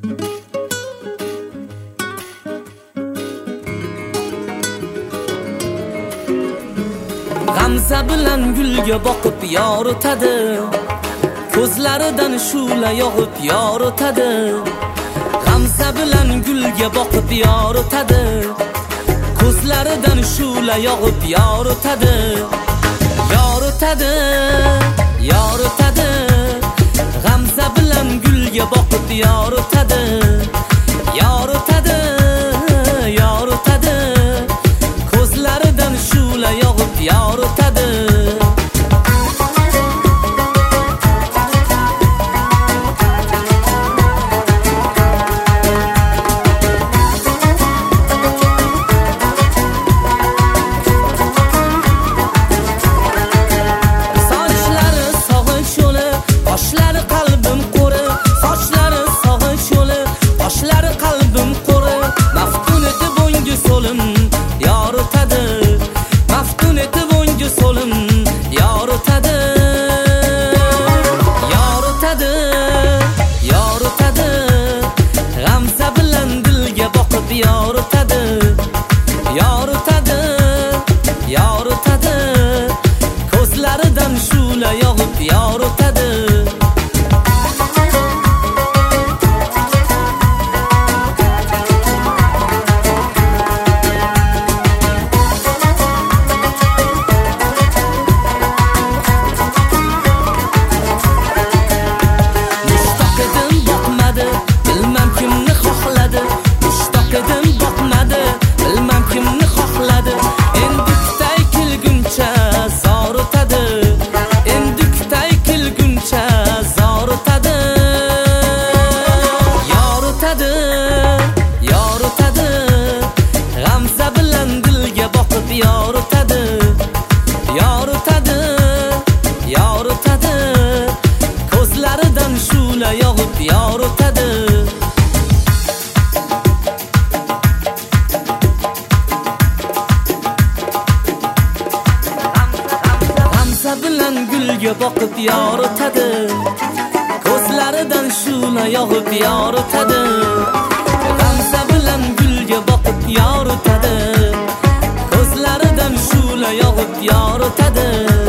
G'amza bilan gulga boqib yoritadi, ko'zlaridan shu'la yog'ib yoritadi. G'amza bilan gulga boqib yoritadi, ko'zlaridan shu'la yog'ib yoritadi. Yoritadi, yoritadi. G'amza bilan gulga boqib yoritadi, yoritadi, yoritadi. Ko'zlaridan shu'la yog'ib yoritadi. Sochlari sog'inch yo'li, qoshlari qalbim qo'ri. Sochlari sog'inch yo'li, qoshlari qalbim qo'ri. Maftun etib o'ngga so'lim yoritadi, maftun etib o'ngga so'lim yoritadi. Yoritadi, yoritadi. G'amza bilan dilga boqib yoritadi, yoritadi, yoritadi. Ko'zlaridan shu'la yog'ib yoritadi. Mushtoq edim boqmadi, bilmam kimni xohladi. Mushtoq edim boqmadi, bilmam kimni xohladi. Endiktay kelguncha zoritadi, endiktay kelguncha zoritadi. Yoritadi, yoritadi. G'amza bilan dilga boqib yoritadi, yoritadi, yoritadi. Ko'zlaridan shu'la yog'ib yoritadi. G'amza bilan gulga boqib yoritadi, ko'zlaridan shu'la yog'ib yoritadi. G'amza bilan gulga boqib yoritadi, ko'zlaridan shu'la yog'ib yoritadi.